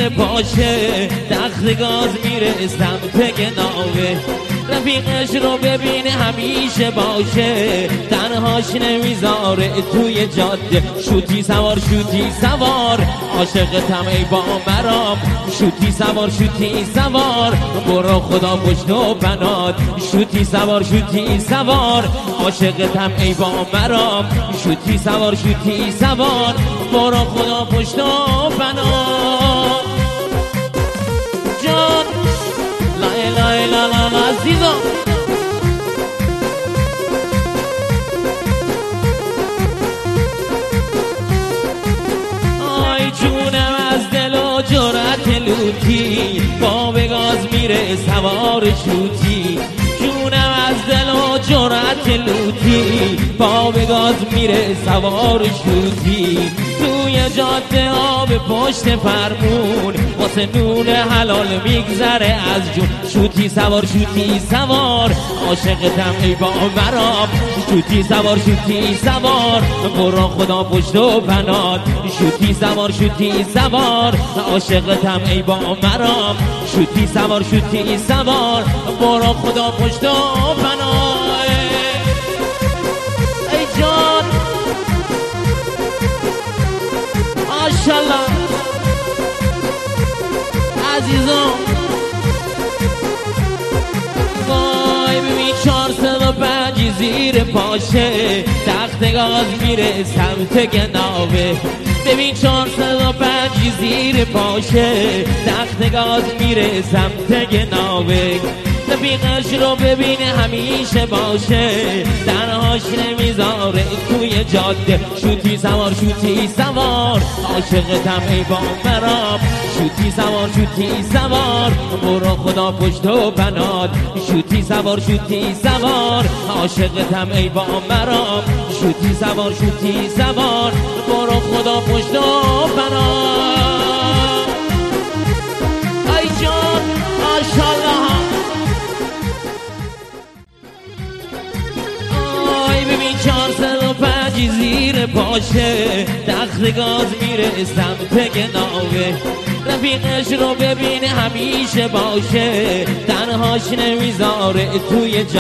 زیر پاشه، تخت گاز میره سمت گناوه. رفیقش رو ببینه همیشه باشه، تنهاش نمیذاره توی جاده. شوتی سوار شوتی سوار، عاشقتم ای با مرام. شوتی سوار شوتی سوار، برو خدا پشت و بنات. شوتی سوار شوتی سوار، عاشقتم ای با مرام. شوتی سوار شوتی سوار، برو خدا پشت و بنات. جان لا اله الا الله عزیزم. آی جونم از دل و جرأت لوتی، با به گاز میره سوار شوتی. جونم از دل و جرأت لوتی، با به گاز میره سوار شوتی. توی جاده آب پشت فرمون، واسه نون حلال میگذره از جون. شوتی سوار شوتی سوار، عاشقتم ای با مرام. شوتی سوار شوتی سوار، برو خدا پشت و بنات. شوتی سوار شوتی سوار، عاشقتم ای با مرام. شوتی سوار شوتی سوار، برو خدا پشت و بنات. ای جان ماشالله عزیزم. وای ببین 405 زیر پاشه، تخت گاز میره سمت گناوه. ببین 405 زیر پاشه، تخت گاز میره سمت گناوه. رفیقش رو ببینه همیشه باشه، تنهاش نمیذاره توی جاده. شوتی سوار شوتی سوار، عاشقتم ای با مرام. شوتی سوار شوتی سوار، برو خدا پشت و بنات. شوتی سوار شوتی سوار، عاشقتم ای با مرام. شوتی سوار شوتی سوار، برو خدا پشت و بنات. ای جان ماشالله. ببین 405 زیر پاشه، تخت گاز میره سمت گناوه. رفیقش رو ببینه همیشه باشه، تنهاش نمیذاره توی